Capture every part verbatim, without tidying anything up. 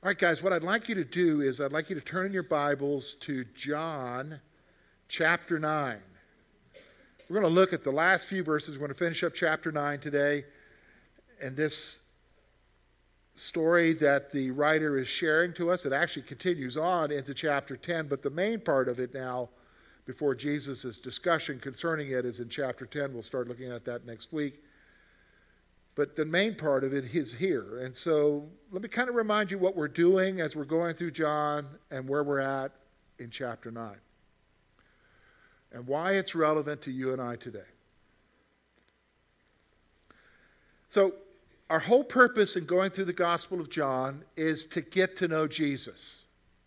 All right, guys, what I'd like you to do is I'd like you to turn in your Bibles to John chapter nine. We're going to look at the last few verses. We're going to finish up chapter nine today. And this story that the writer is sharing to us, it actually continues on into chapter ten, but the main part of it now, before Jesus' discussion concerning it, is in chapter ten. We'll start looking at that next week. But the main part of it is here. And so let me kind of remind you what we're doing as we're going through John and where we're at in chapter nine. And why it's relevant to you and I today. So our whole purpose in going through the Gospel of John is to get to know Jesus.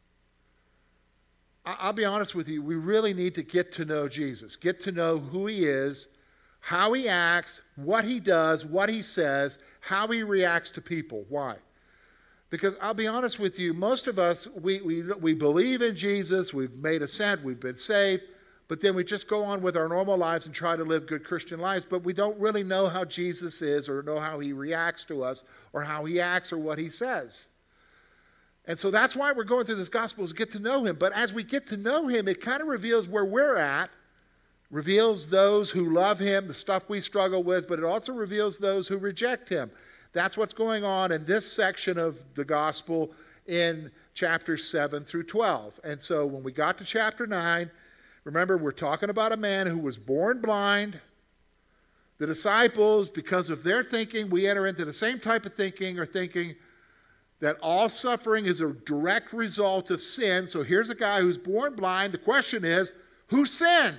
I'll be honest with you, we really need to get to know Jesus. Get to know who he is, how he acts, what he does, what he says, how he reacts to people. Why? Because I'll be honest with you, most of us, we, we, we believe in Jesus, we've made assent, we've been saved, but then we just go on with our normal lives and try to live good Christian lives, but we don't really know how Jesus is or know how he reacts to us or how he acts or what he says. And so that's why we're going through this gospel, is to get to know him. But as we get to know him, it kind of reveals where we're at, reveals those who love him, the stuff we struggle with, but it also reveals those who reject him. That's what's going on in this section of the gospel in chapters seven through twelve. And so when we got to chapter nine, remember, we're talking about a man who was born blind. The disciples, because of their thinking, we enter into the same type of thinking, or thinking that all suffering is a direct result of sin. So here's a guy who's born blind. The question is, who sinned?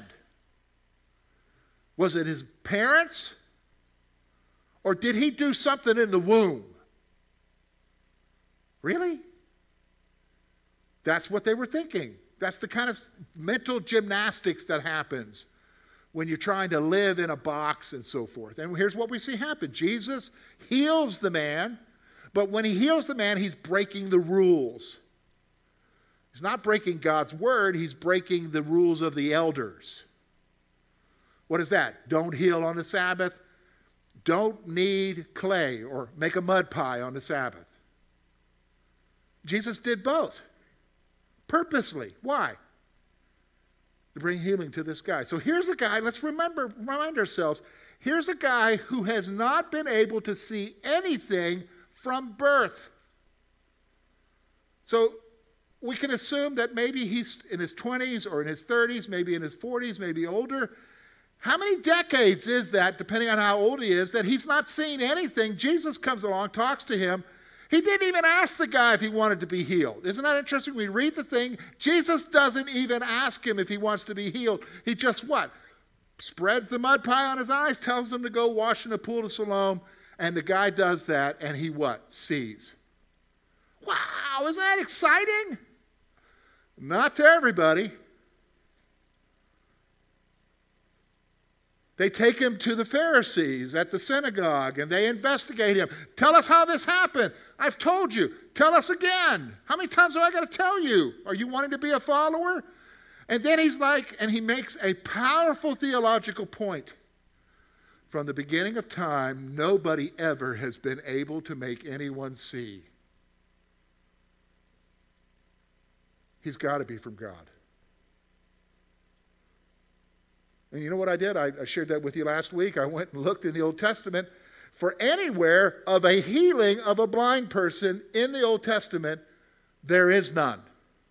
Was it his parents? Or did he do something in the womb? Really? That's what they were thinking. That's the kind of mental gymnastics that happens when you're trying to live in a box and so forth. And here's what we see happen. Jesus heals the man, but when he heals the man, he's breaking the rules. He's not breaking God's word, he's breaking the rules of the elders. What is that? Don't heal on the Sabbath. Don't knead clay or make a mud pie on the Sabbath. Jesus did both. Purposely. Why? To bring healing to this guy. So here's a guy, let's remember, remind ourselves, here's a guy who has not been able to see anything from birth. So we can assume that maybe he's in his twenties or in his thirties, maybe in his forties, maybe older. How many decades is that, depending on how old he is, that he's not seen anything? Jesus comes along, talks to him. He didn't even ask the guy if he wanted to be healed. Isn't that interesting? We read the thing. Jesus doesn't even ask him if he wants to be healed. He just what? Spreads the mud pie on his eyes, tells him to go wash in the pool of Siloam, and the guy does that, and he what? Sees. Wow, isn't that exciting? Not to everybody. They take him to the Pharisees at the synagogue, and they investigate him. Tell us how this happened. I've told you. Tell us again. How many times do I got to tell you? Are you wanting to be a follower? And then he's like, and he makes a powerful theological point. From the beginning of time, nobody ever has been able to make anyone see. He's got to be from God. And you know what I did? I, I shared that with you last week. I went and looked in the Old Testament for anywhere of a healing of a blind person in the Old Testament. There is none.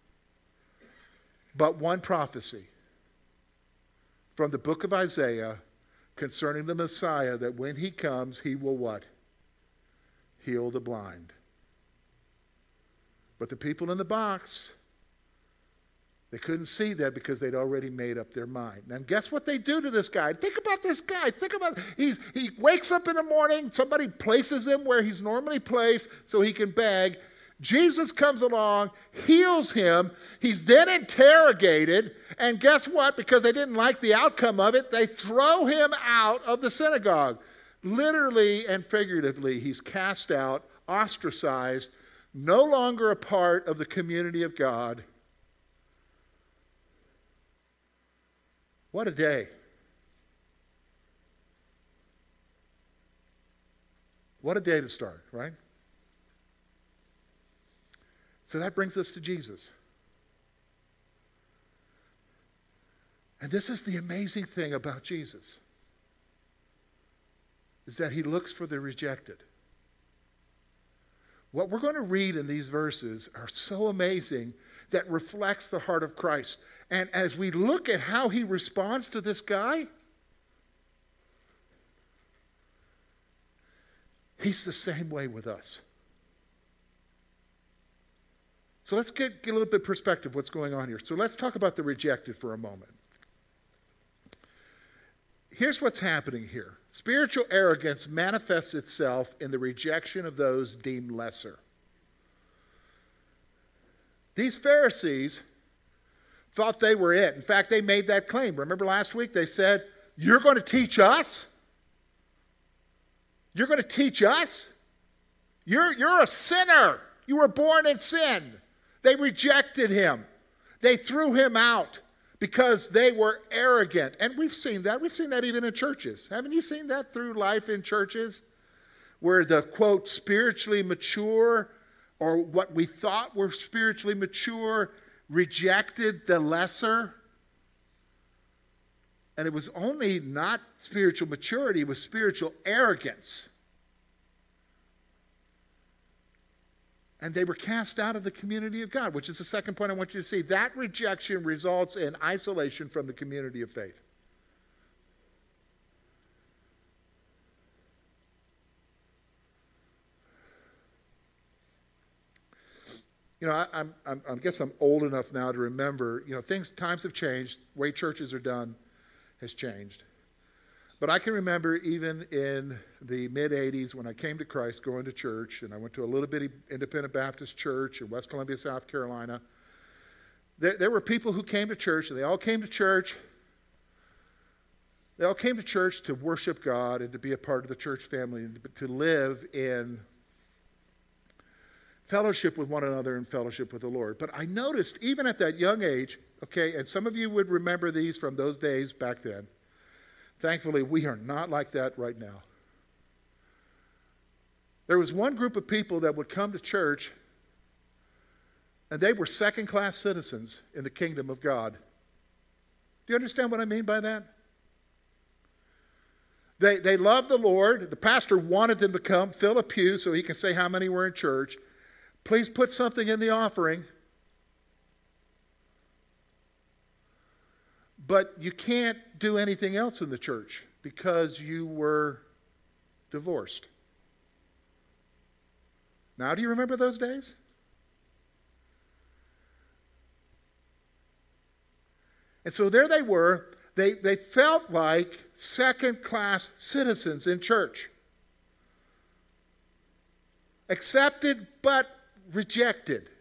But one prophecy from the book of Isaiah concerning the Messiah, that when he comes, he will what? Heal the blind. But the people in the box, they couldn't see that because they'd already made up their mind. And guess what they do to this guy? Think about this guy. Think about he's, he wakes up in the morning. Somebody places him where he's normally placed so he can beg. Jesus comes along, heals him. He's then interrogated. And guess what? Because they didn't like the outcome of it, they throw him out of the synagogue. Literally and figuratively, he's cast out, ostracized, no longer a part of the community of God. What a day. What a day to start, right? So that brings us to Jesus. And this is the amazing thing about Jesus, is that he looks for the rejected. What we're going to read in these verses are so amazing that reflects the heart of Christ. And as we look at how he responds to this guy, he's the same way with us. So let's get, get a little bit of perspective of what's going on here. So let's talk about the rejected for a moment. Here's what's happening here. Spiritual arrogance manifests itself in the rejection of those deemed lesser. These Pharisees thought they were it. In fact, they made that claim. Remember last week they said, "You're going to teach us? You're going to teach us? You're, you're a sinner. You were born in sin." They rejected him. They threw him out because they were arrogant. And we've seen that. We've seen that even in churches. Haven't you seen that through life in churches? Where the, quote, spiritually mature, or what we thought were spiritually mature, rejected the lesser. And it was only not spiritual maturity, it was spiritual arrogance. And they were cast out of the community of God, which is the second point I want you to see. That rejection results in isolation from the community of faith. You know, I, I'm, I'm, I guess I'm old enough now to remember, you know, things, times have changed. The way churches are done has changed. But I can remember even in the mid eighties when I came to Christ, going to church, and I went to a little bitty independent Baptist church in West Columbia, South Carolina. There, there were people who came to church, and they all came to church. They all came to church to worship God and to be a part of the church family and to live in fellowship with one another and fellowship with the Lord. But I noticed even at that young age, okay, and some of you would remember these from those days back then. Thankfully, we are not like that right now. There was one group of people that would come to church, and they were second-class citizens in the kingdom of God. Do you understand what I mean by that? They, they loved the Lord. The pastor wanted them to come, fill a pew so he can say how many were in church. Please put something in the offering. But you can't do anything else in the church because you were divorced. Now, do you remember those days? And so there they were. They, they felt like second-class citizens in church. Accepted but rejected.